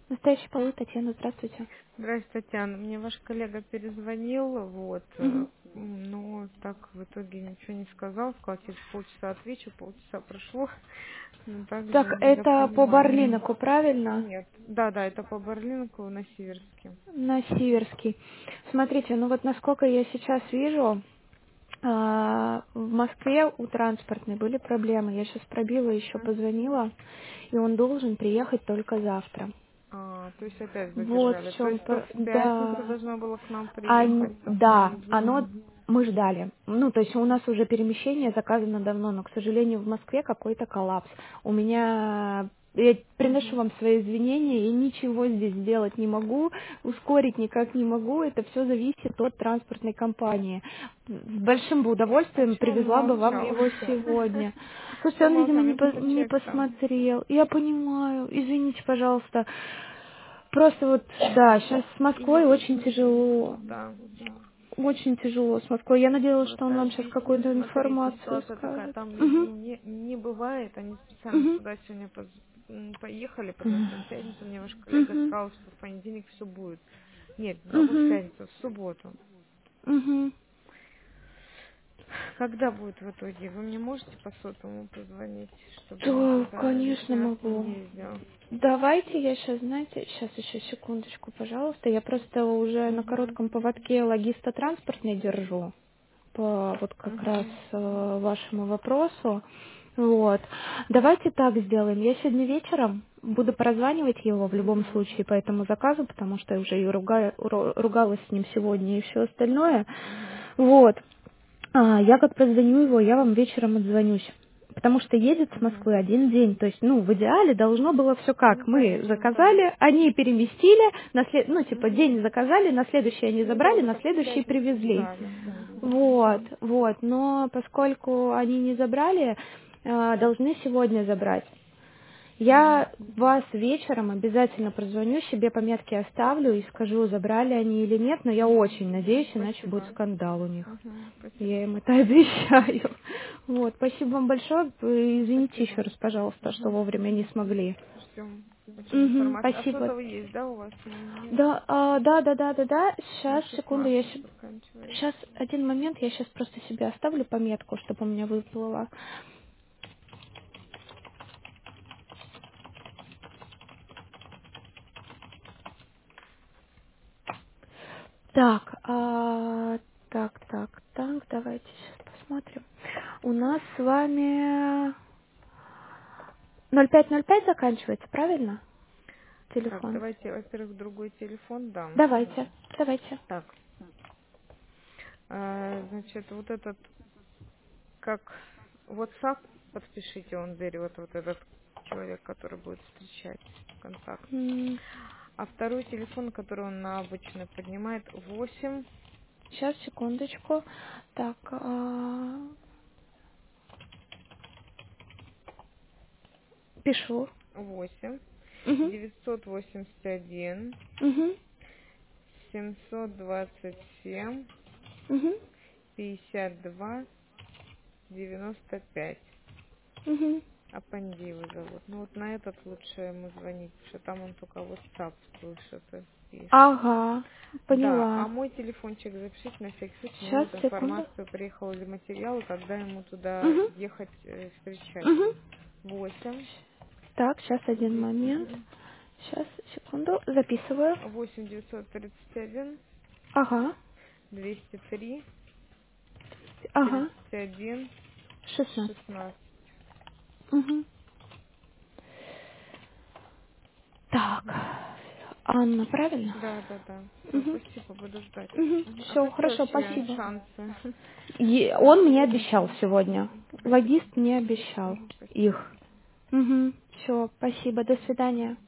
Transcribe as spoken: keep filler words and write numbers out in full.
Настоящий полы, Татьяна, здравствуйте. Здравствуйте, Татьяна. Мне ваш коллега перезвонил, вот, э, Мгм. но так в итоге ничего не сказал. Сказал, через полчаса отвечу, полчаса прошло, но также Так, за это по понимание. Барлиноку, правильно? Нет, да, да, это по Барлинку на Сиверске. На Сиверский. Смотрите, ну вот насколько я сейчас вижу, а, в Москве у транспортной были проблемы. Я сейчас пробила, еще М? позвонила, и он должен приехать только завтра. А, то есть опять Вот задержали. в То чем... есть то в пятницу Да. должно было к нам Ань- приехать, а в да, оно понедельник. мы ждали. Ну, то есть у нас уже перемещение заказано давно, но, к сожалению, в Москве какой-то коллапс. У меня я приношу Угу. вам свои извинения, и ничего здесь сделать не могу, ускорить никак не могу, это все зависит от транспортной компании. С большим бы А удовольствием че он привезла бы вам молчал? его сегодня. Слушайте, Че он, видимо, молчал? не, Мне по- просто не человек там. посмотрел. Я понимаю, извините, пожалуйста. Просто вот, да, сейчас с Москвой И, очень тяжело. да, да. Очень тяжело с Москвой. Я надеялась, что он Просто вам сейчас объясню, какую-то смотрите, информацию ситуация такая, скажет. там Угу. ну, не, не бывает, они специально Угу. сюда сегодня поз- м, поехали, потому что в пятницу мне ваш коллега Угу. сказал, что в понедельник все будет. Нет, в какую в Угу. пятницу, в субботу. Угу. Когда будет в итоге? Вы мне можете по сотовому позвонить, чтобы он Да, туда конечно лишний раз не могу. ездил? Давайте я сейчас, знаете, сейчас еще секундочку, пожалуйста. Я просто уже на Угу, коротком поводке логиста транспортный держу. По вот как раз угу, э, вашему вопросу. Вот. Давайте так сделаем. Я сегодня вечером буду прозванивать его в любом угу, случае по этому заказу, потому что я уже и руга- ру- ругалась с ним сегодня и все остальное. угу, Вот. А, я как прозвоню его, я вам вечером отзвонюсь. Потому что едет с угу. Москвы один день. То есть, ну, в идеале должно было все Ну, как. Мы конечно, да. заказали, они переместили, на след... ну, типа, Угу. день заказали, на следующий они Ну да, забрали, вы на так в следующий пятницу привезли. ждали. Вот, вот. Но поскольку они не забрали, а, должны сегодня забрать. Угу. Я вас вечером обязательно прозвоню, себе пометки оставлю и скажу, забрали они или нет, но я очень надеюсь, иначе будет Спасибо. скандал у них. Угу. Спасибо. Я им это обещаю. Вот, спасибо вам большое. Вы Извините еще Спасибо. раз, пожалуйста, что Угу. вовремя не смогли. Ждем очень Угу, информации. А спасибо. сотовый есть, да, у вас мой? Нет. Да, а, да, да, да, да, да. На Сейчас, секунду, я шестнадцать заканчивается. сейчас один момент, я сейчас просто себе оставлю пометку, чтобы у меня выплыла. Так, а, так, так, так, давайте сейчас посмотрим. У нас с вами ноль пять ноль пять заканчивается, правильно? Так, Телефон. давайте, во-первых, другой телефон дам. Давайте, давайте. Так, а, значит, вот этот, как WhatsApp, подпишите, он берет, вот этот человек, который будет встречать контакт. М, А второй телефон, который он на обычно поднимает, восемь Сейчас, секундочку. Так, а, пишу. восемь Угу, девятьсот восемьдесят один угу, семьсот двадцать семь угу, пятьдесят два девяносто пять. угу. Апанди его зовут. Ну вот на этот лучше ему звонить, потому что там он только WhatsApp слышит и пишет. Ага, Да, а поняла. мой телефончик запишите на всякий случай, мне Сейчас, вот секунду. информацию, приехал ли материал, и когда ему туда Угу, ехать э, встречать. угу. Восемь Так, сейчас один момент. Угу. Сейчас, секунду, записываю. восемь девятьсот тридцать один Ага, двести три ага, тридцать один шестнадцать. шестнадцать. Угу. Так, Угу. Анна, правильно? Да, да, да. Все, Угу. спасибо, буду ждать. Угу. Мгм. А Все, какие хорошо, вообще спасибо. шансы И на он мне сегодня? обещал сегодня. Спасибо. Логист мне обещал Мгм, спасибо. их. Угу. Все, спасибо, до свидания.